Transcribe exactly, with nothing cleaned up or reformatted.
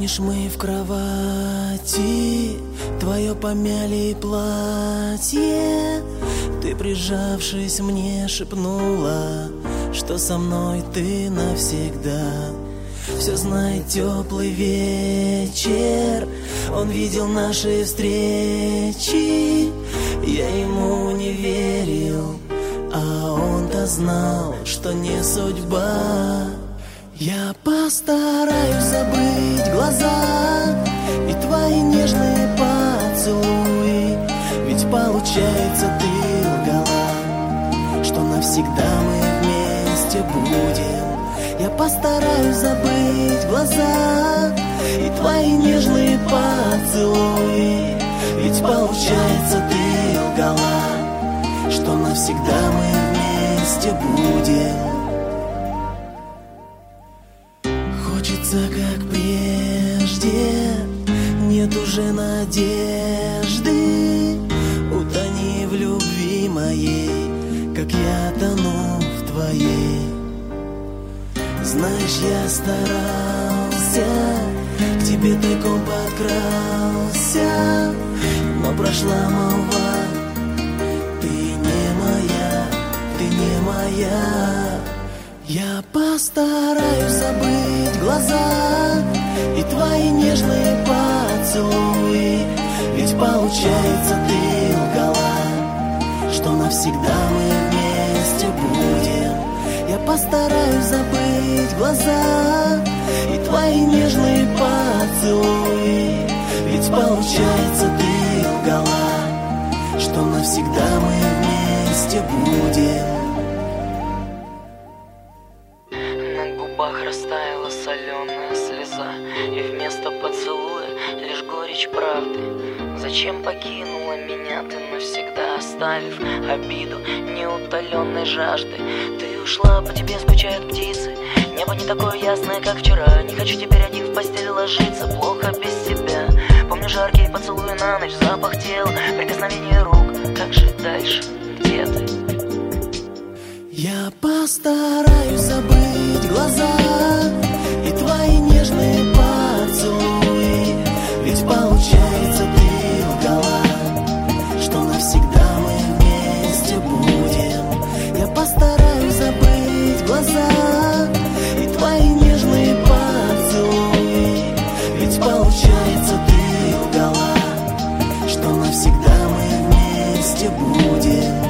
Помнишь, мы в кровати, твое помяли платье, ты, прижавшись мне, шепнула, что со мной ты навсегда. Все знает теплый вечер, он видел наши встречи. Я ему не верил, а он-то знал, что не судьба. Я постараюсь забыть глаза и твои нежные поцелуи, ведь получается, ты лгала, что навсегда мы вместе будем. Я постараюсь забыть глаза и твои нежные поцелуи, ведь получается, ты лгала, что навсегда мы вместе будем. Хочется, как прежде, нет уже надежды. Утони в любви моей, как я тону в твоей. Знаешь, я старался, к тебе тайком подкрался, но прошла молва. Ты не моя, ты не моя. Я постараюсь забыть глаза и твои нежные поцелуи, ведь получается, ты лгала, что навсегда мы вместе будем. Я постараюсь забыть глаза и твои нежные поцелуи, ведь получается, ты лгала, что навсегда мы вместе будем. Растаяла соленая слеза, и вместо поцелуя лишь горечь правды. Зачем покинула меня ты навсегда, оставив обиду неутоленной жажды? Ты ушла, по тебе скучают птицы, небо не такое ясное, как вчера. Не хочу теперь один в постели ложиться, плохо без тебя. Помню жаркие поцелуи на ночь, запах тела, прикосновение рук. Как же дальше, где ты? Я постараюсь забыть глаза и твои нежные поцелуи, ведь получается, ты лгала, что навсегда мы вместе будем. Я постараюсь забыть глаза и твои нежные поцелуи, ведь получается, ты лгала, что навсегда мы вместе будем.